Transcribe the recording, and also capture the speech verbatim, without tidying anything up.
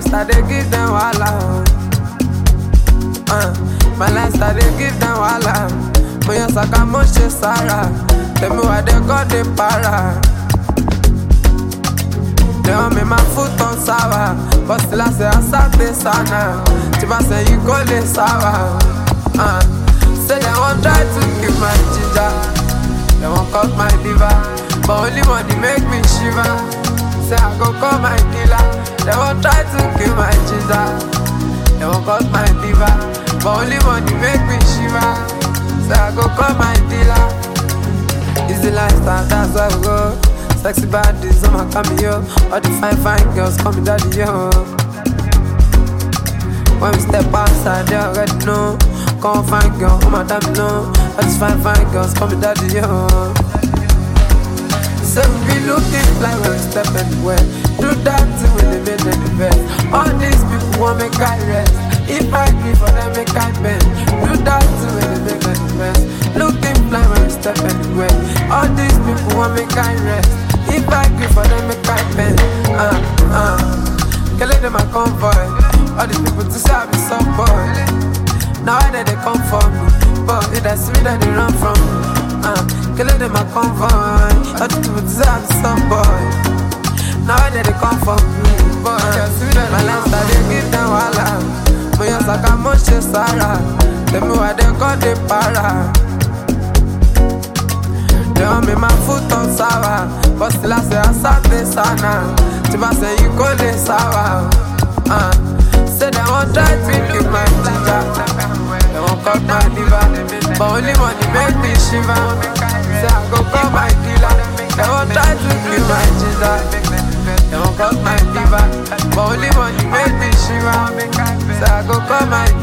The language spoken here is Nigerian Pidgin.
lifestyle, they give them wahala. Uh, my lifestyle, they give them wahala. Moya saka moshe Sarah. Tell me why they got the para. They want me my foot on sour, but still I say I start this sana. Tiba say you go le sour. Uh, say they won't try to kill my ginger, they won't cut my liver, but only money make me shiver. Say I go call my dealer. They won't try to kill my ginger, they won't cut my liver, but only money make me shiver. Say I go call my dealer. Easy lifestyle, that's why we go. Sexy bodies on my cameo. All the fine, fine girls call me daddy, yo. When we step outside, they already know. Come fine girl, oh my damn no. All these fine, fine girls call me daddy, yo. So we be looking like when we step anywhere. Do that thing when they made the best. All these people want me guy rest. If I give for them, make I bend. Do that thing when they make the best. Looking fly when we step anywhere. All these people want me guy rest. If I give for them, make I bend. Uh, uh. Killing them a convoy. All these people to say I be some boy. Now I know they come for me, but it that's me that they run from me. Uh, killing them a convoy. All these people to say I be some boy. Now I know they come for me, but uh, my lifestyle they give them wahala. Moya saka moshe Sarah. Tell me why they got the para. They want me my foot on sour, but still I say I start this sana. Tiba say you go le sour. Uh, say they won't try to kill my ginger, they won't cut my liver, but only money make me shiver. Say I go call my dealer. They won't try to kill my ginger, they won't cut my liver, but only money make me shiver. Say I go call my